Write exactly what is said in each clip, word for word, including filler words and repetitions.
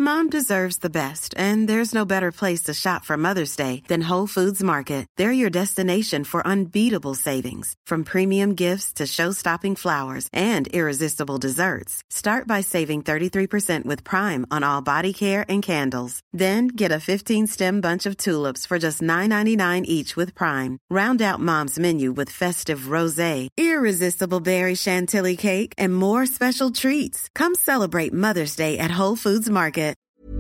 Mom deserves the best, and there's no better place to shop for Mother's Day than Whole Foods Market. They're your destination for unbeatable savings, from premium gifts to show-stopping flowers and irresistible desserts. Start by saving thirty-three percent with Prime on all body care and candles. Then get a fifteen-stem bunch of tulips for just nine ninety-nine each with Prime. Round out Mom's menu with festive rosé, irresistible berry chantilly cake, and more special treats. Come celebrate Mother's Day at Whole Foods Market.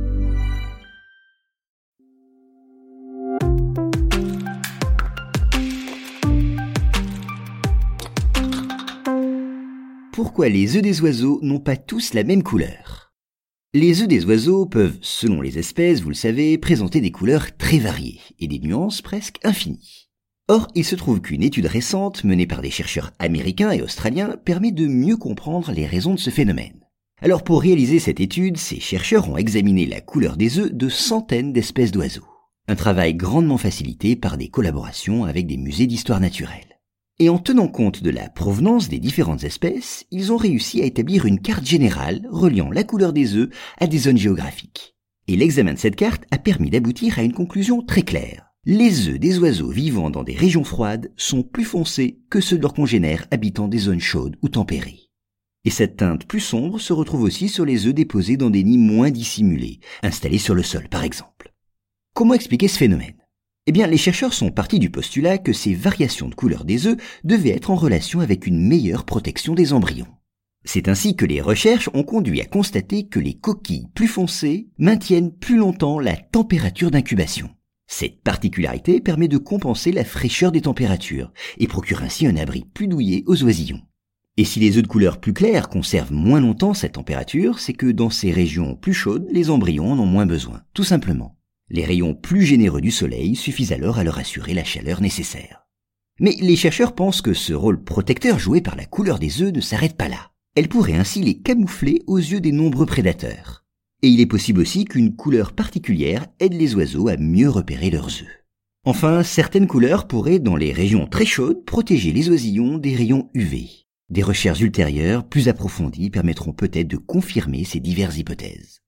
Pourquoi les œufs des oiseaux n'ont pas tous la même couleur? Les œufs des oiseaux peuvent, selon les espèces, vous le savez, présenter des couleurs très variées et des nuances presque infinies. Or, il se trouve qu'une étude récente menée par des chercheurs américains et australiens permet de mieux comprendre les raisons de ce phénomène. Alors pour réaliser cette étude, ces chercheurs ont examiné la couleur des œufs de centaines d'espèces d'oiseaux. Un travail grandement facilité par des collaborations avec des musées d'histoire naturelle. Et en tenant compte de la provenance des différentes espèces, ils ont réussi à établir une carte générale reliant la couleur des œufs à des zones géographiques. Et l'examen de cette carte a permis d'aboutir à une conclusion très claire. Les œufs des oiseaux vivant dans des régions froides sont plus foncés que ceux de leurs congénères habitant des zones chaudes ou tempérées. Et cette teinte plus sombre se retrouve aussi sur les œufs déposés dans des nids moins dissimulés, installés sur le sol par exemple. Comment expliquer ce phénomène? Eh bien, les chercheurs sont partis du postulat que ces variations de couleur des œufs devaient être en relation avec une meilleure protection des embryons. C'est ainsi que les recherches ont conduit à constater que les coquilles plus foncées maintiennent plus longtemps la température d'incubation. Cette particularité permet de compenser la fraîcheur des températures et procure ainsi un abri plus douillet aux oisillons. Et si les œufs de couleur plus claire conservent moins longtemps cette température, c'est que dans ces régions plus chaudes, les embryons en ont moins besoin, tout simplement. Les rayons plus généreux du soleil suffisent alors à leur assurer la chaleur nécessaire. Mais les chercheurs pensent que ce rôle protecteur joué par la couleur des œufs ne s'arrête pas là. Elle pourrait ainsi les camoufler aux yeux des nombreux prédateurs. Et il est possible aussi qu'une couleur particulière aide les oiseaux à mieux repérer leurs œufs. Enfin, certaines couleurs pourraient, dans les régions très chaudes, protéger les oisillons des rayons U V. Des recherches ultérieures, plus approfondies, permettront peut-être de confirmer ces diverses hypothèses.